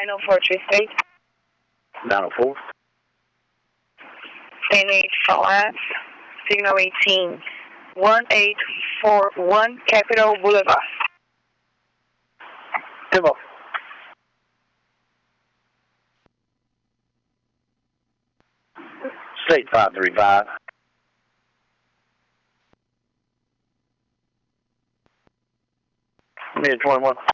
904 State. 904. 10-8 Flats, signal 18. 1841 Capitol Boulevard. Tip off. State 535. Mid 21.